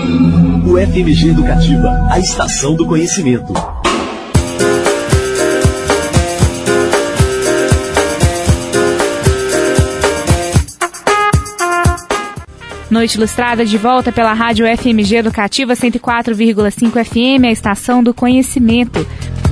O FMG Educativa, a estação do conhecimento. Noite Ilustrada de volta pela rádio FMG Educativa 104,5 FM, a estação do conhecimento.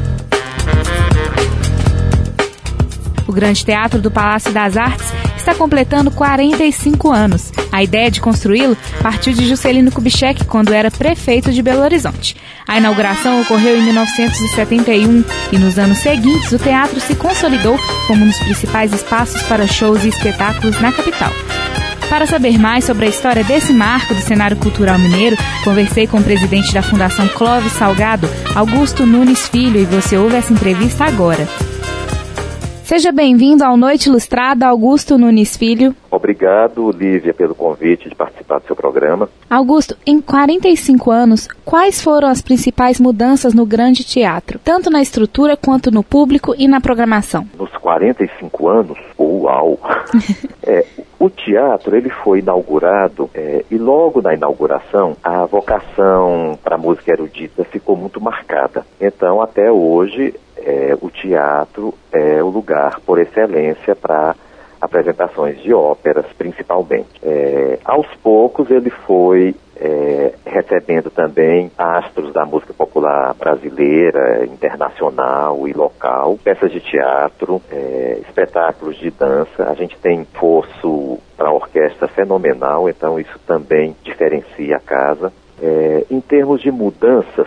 O Grande Teatro do Palácio das Artes está completando 45 anos. A ideia de construí-lo partiu de Juscelino Kubitschek quando era prefeito de Belo Horizonte. A inauguração ocorreu em 1971 e nos anos seguintes o teatro se consolidou como um dos principais espaços para shows e espetáculos na capital. Para saber mais sobre a história desse marco do cenário cultural mineiro, conversei com o presidente da Fundação Clóvis Salgado, Augusto Nunes Filho, e você ouve essa entrevista agora. Seja bem-vindo ao Noite Ilustrada, Augusto Nunes Filho. Obrigado, Lívia, pelo convite de participar do seu programa. Augusto, em 45 anos, quais foram as principais mudanças no Grande Teatro, tanto na estrutura quanto no público e na programação? Nos 45 anos, uau! O teatro ele foi inaugurado e logo na inauguração a vocação para a música erudita ficou muito marcada. Então, até hoje, o teatro é o lugar por excelência para apresentações de óperas, principalmente. Aos poucos ele foi recebendo também astros da música popular brasileira, internacional e local, peças de teatro, espetáculos de dança. A gente tem fosso para orquestra fenomenal, então isso também diferencia a casa. Em termos de mudanças,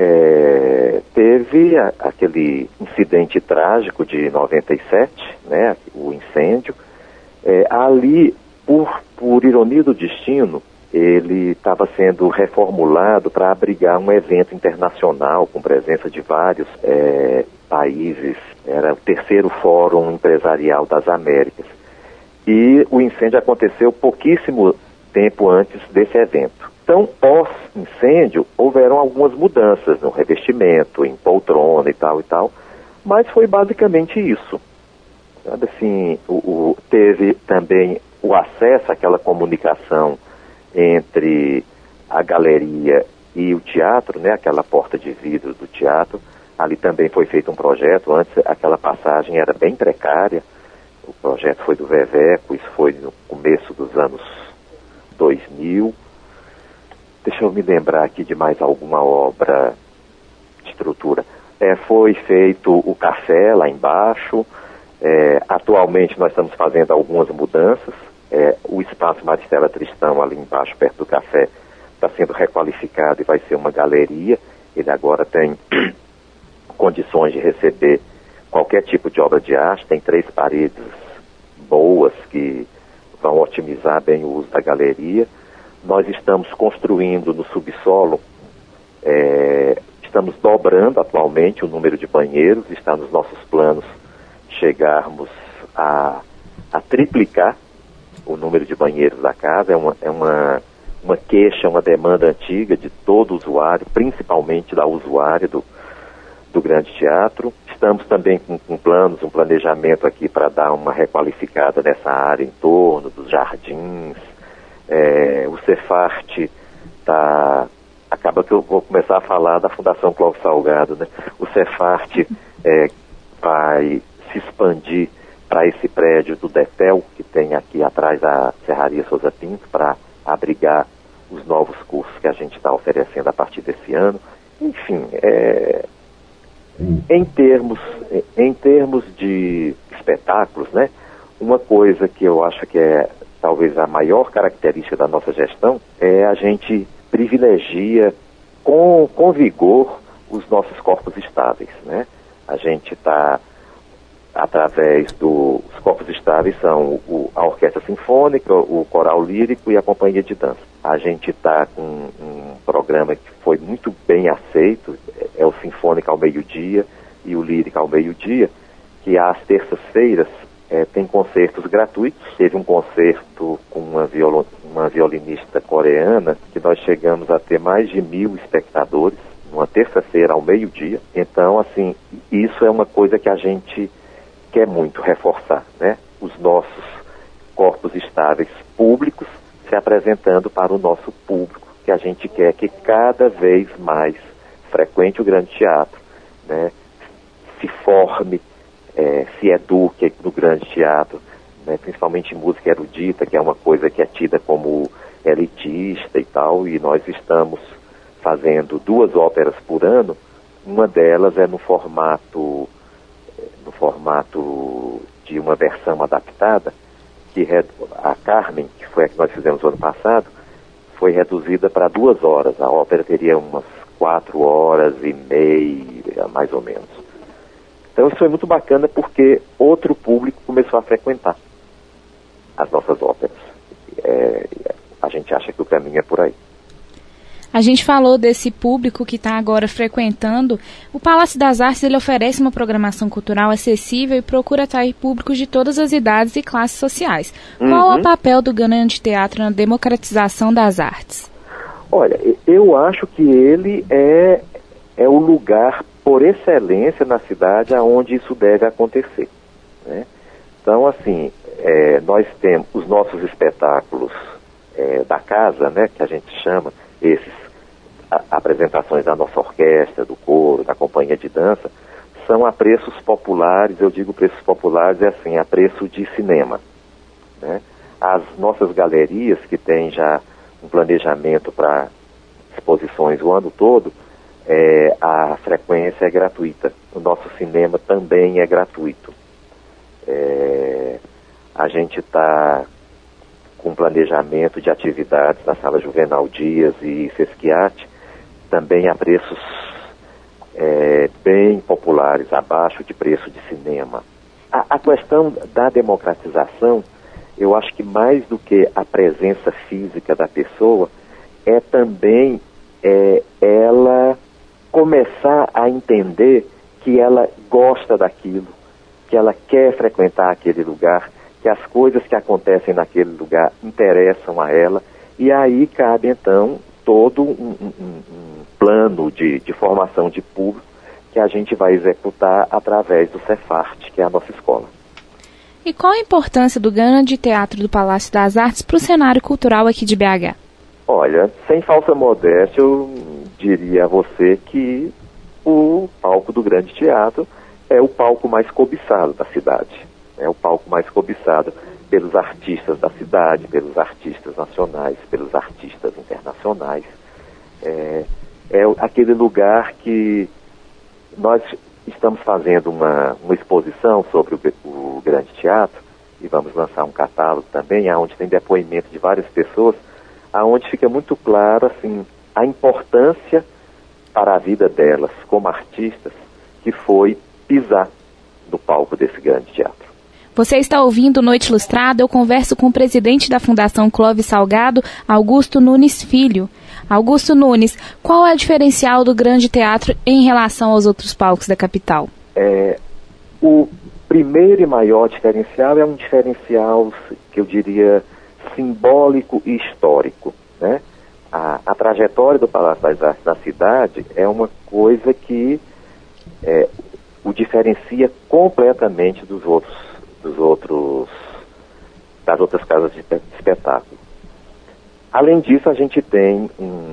teve aquele incidente trágico de 97, né, o incêndio. Ali, por ironia do destino, ele estava sendo reformulado para abrigar um evento internacional com presença de vários países. Era o terceiro Fórum Empresarial das Américas. E o incêndio aconteceu pouquíssimo tempo antes desse evento. Então, pós-incêndio, houveram algumas mudanças no revestimento, em poltrona e tal, mas foi basicamente isso. Sabe, assim, teve também o acesso àquela comunicação entre a galeria e o teatro, né, aquela porta de vidro do teatro. Ali também foi feito um projeto. Antes aquela passagem era bem precária. O projeto foi do Veveco, isso foi no começo dos anos 2000. Deixa eu me lembrar aqui de mais alguma obra de estrutura. Foi feito o café lá embaixo. Atualmente nós estamos fazendo algumas mudanças. O espaço Maristela Tristão ali embaixo, perto do café, está sendo requalificado e vai ser uma galeria. Ele agora tem condições de receber qualquer tipo de obra de arte. Tem 3 paredes boas que vão otimizar bem o uso da galeria. Nós estamos construindo no subsolo, estamos dobrando atualmente o número de banheiros. Está nos nossos planos chegarmos a triplicar o número de banheiros da casa. É uma queixa, uma demanda antiga de todo usuário, principalmente da usuária do Grande Teatro. Estamos também com planos, um planejamento aqui para dar uma requalificada nessa área em torno dos jardins. O Cefarte acaba que eu vou começar a falar da Fundação Clóvis Salgado, né? O Cefarte vai se expandir para esse prédio do DEPEL, que tem aqui atrás da Serraria Souza Pinto, para abrigar os novos cursos que a gente está oferecendo a partir desse ano. Enfim, em termos de espetáculos, né, uma coisa que eu acho que é talvez a maior característica da nossa gestão é a gente privilegia com vigor os nossos corpos estáveis, né? A gente está, através dos corpos estáveis, são a Orquestra Sinfônica, o Coral Lírico e a Companhia de Dança. A gente está com um programa que foi muito bem aceito, é o Sinfônica ao meio-dia e o Lírica ao meio-dia, que às terças-feiras tem concertos gratuitos. Teve um concerto com uma violinista coreana, que nós chegamos a ter mais de 1.000 espectadores, numa terça-feira ao meio-dia. Então, assim, isso é uma coisa que a gente quer muito reforçar, né? Os nossos corpos estáveis públicos se apresentando para o nosso público, que a gente quer que cada vez mais frequente o Grande Teatro, né? Se forme, se eduque no Grande Teatro, né? Principalmente em música erudita, que é uma coisa que é tida como elitista e tal, e nós estamos fazendo 2 óperas por ano. Uma delas é no formato de uma versão adaptada, que a Carmen, que foi a que nós fizemos no ano passado, foi reduzida para 2 horas. A ópera teria umas 4 horas e meia, mais ou menos. Então isso foi muito bacana porque outro público começou a frequentar as nossas óperas. A gente acha que o caminho é por aí. A gente falou desse público que está agora frequentando. O Palácio das Artes ele oferece uma programação cultural acessível e procura atrair públicos de todas as idades e classes sociais. Qual é o papel do Grande Teatro na democratização das artes? Olha, eu acho que ele é o lugar por excelência na cidade aonde isso deve acontecer, né? Então, assim, nós temos os nossos espetáculos da casa, né, que a gente chama, esses apresentações da nossa orquestra, do coro, da companhia de dança, são a preços populares. Eu digo preços populares, assim, a preço de cinema, né? As nossas galerias, que têm já um planejamento para exposições o ano todo, a frequência é gratuita. O nosso cinema também é gratuito. A gente está com planejamento de atividades na Sala Juvenal Dias e Sesquiate, também a preços bem populares, abaixo de preço de cinema. A questão da democratização, eu acho que mais do que a presença física da pessoa, é também ela começar a entender que ela gosta daquilo, que ela quer frequentar aquele lugar, que as coisas que acontecem naquele lugar interessam a ela, e aí cabe então todo um plano de formação de público que a gente vai executar através do Cefarte, que é a nossa escola. E qual a importância do Grande Teatro do Palácio das Artes para o cenário cultural aqui de BH? Olha, sem falsa modéstia, eu diria a você que o palco do Grande Teatro é o palco mais cobiçado da cidade. É o palco mais cobiçado pelos artistas da cidade, pelos artistas nacionais, pelos artistas internacionais. É aquele lugar que nós estamos fazendo uma exposição sobre o Grande Teatro, e vamos lançar um catálogo também, onde tem depoimento de várias pessoas, aonde fica muito claro, assim, a importância para a vida delas como artistas que foi pisar no palco desse Grande Teatro. Você está ouvindo Noite Ilustrada. Eu converso com o presidente da Fundação Clóvis Salgado, Augusto Nunes Filho. Augusto Nunes, qual é o diferencial do Grande Teatro em relação aos outros palcos da capital? O primeiro e maior diferencial é um diferencial que eu diria simbólico e histórico, né? A trajetória do Palácio das Artes na cidade é uma coisa que o diferencia completamente das outras casas de espetáculo. Além disso, a gente tem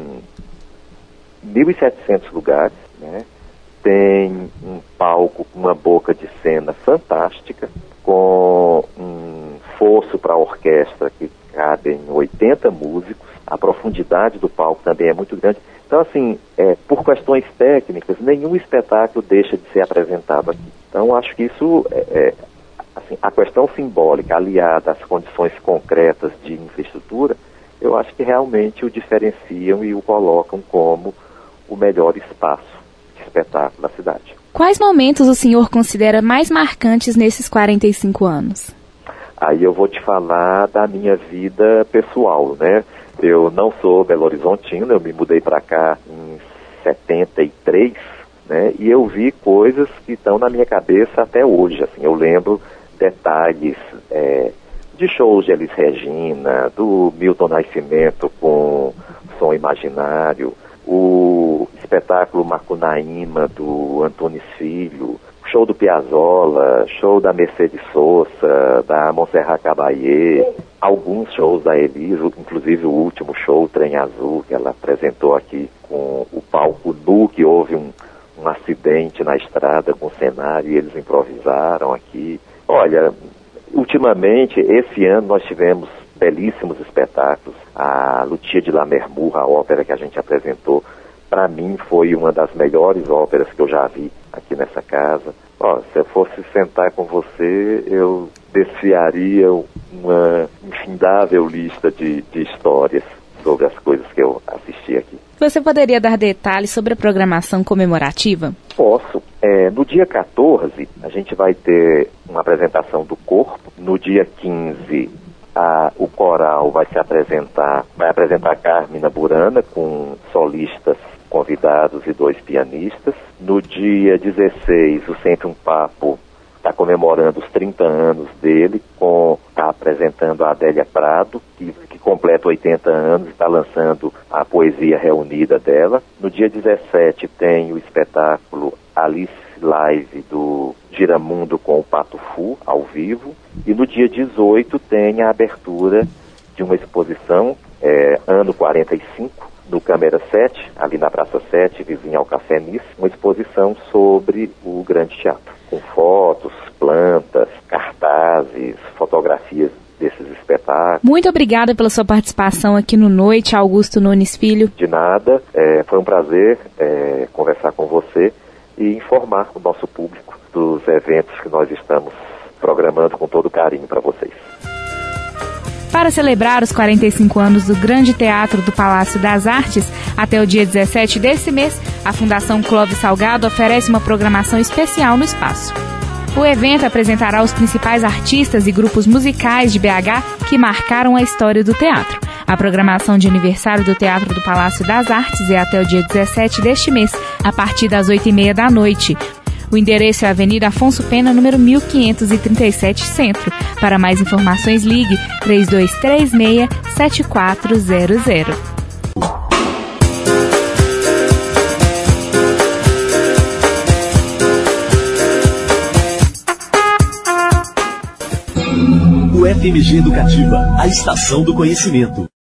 1.700 lugares, né? Tem um palco com uma boca de cena fantástica, com um fosso para a orquestra que cabem 80 músicos. A profundidade do palco também é muito grande. Então, assim, por questões técnicas, nenhum espetáculo deixa de ser apresentado aqui. Então, acho que isso assim, a questão simbólica aliada às condições concretas de infraestrutura, eu acho que realmente o diferenciam e o colocam como o melhor espaço de espetáculo da cidade. Quais momentos o senhor considera mais marcantes nesses 45 anos? Aí eu vou te falar da minha vida pessoal, né? Eu não sou belo-horizontino, eu me mudei para cá em 73, né? E eu vi coisas que estão na minha cabeça até hoje, assim. Eu lembro detalhes de shows de Elis Regina, do Milton Nascimento com Som Imaginário, o espetáculo Macunaíma do Antunes Filho, show do Piazzolla, show da Mercedes Sosa, da Montserrat Caballé, alguns shows da Elis, inclusive o último show, Trem Azul, que ela apresentou aqui com o palco nu, que houve um acidente na estrada com o cenário e eles improvisaram aqui. Olha, ultimamente, esse ano nós tivemos belíssimos espetáculos. A Lucia de Lammermoor, a ópera que a gente apresentou, para mim foi uma das melhores óperas que eu já vi aqui nessa casa. Se eu fosse sentar com você, eu desfiaria uma infindável lista de histórias sobre as coisas que eu assisti aqui. Você poderia dar detalhes sobre a programação comemorativa? Posso. No dia 14, a gente vai ter uma apresentação do corpo. No dia 15, o coral vai apresentar Carmina Burana com solistas convidados e 2 pianistas. No dia 16, o Sempre um Papo está comemorando os 30 anos dele, está apresentando a Adélia Prado, que completa 80 anos e está lançando a poesia reunida dela. No dia 17 tem o espetáculo Alice Live do Giramundo com o Pato Fu, ao vivo. E no dia 18 tem a abertura de uma exposição, ano 45, no Câmara 7, ali na Praça 7, vizinha ao Café Nice, uma exposição sobre o Grande Teatro, com fotos, plantas, cartazes, fotografias desses espetáculos. Muito obrigada pela sua participação aqui no Noite, Augusto Nunes Filho. De nada, foi um prazer conversar com você e informar o nosso público dos eventos que nós estamos programando com todo carinho para vocês. Para celebrar os 45 anos do Grande Teatro do Palácio das Artes, até o dia 17 desse mês, a Fundação Clóvis Salgado oferece uma programação especial no espaço. O evento apresentará os principais artistas e grupos musicais de BH que marcaram a história do teatro. A programação de aniversário do Teatro do Palácio das Artes é até o dia 17 deste mês, a partir das 8h30 da noite. O endereço é a Avenida Afonso Pena, número 1537, Centro. Para mais informações, ligue 3236-7400. O FMG Educativa, a estação do conhecimento.